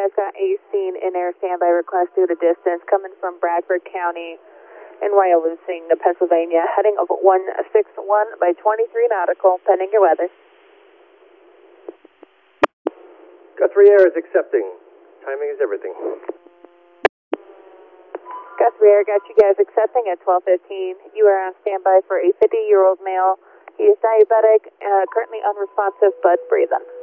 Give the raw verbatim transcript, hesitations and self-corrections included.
I've got a scene in air standby request due to distance coming from Bradford County in Wyalusing, Pennsylvania, heading of one six one by twenty-three nautical, pending your weather. Guthrie Air is accepting. Timing is everything. Guthrie Air got you guys accepting at twelve fifteen. You are on standby for a fifty-year-old male. He is diabetic, uh, currently unresponsive, but breathing.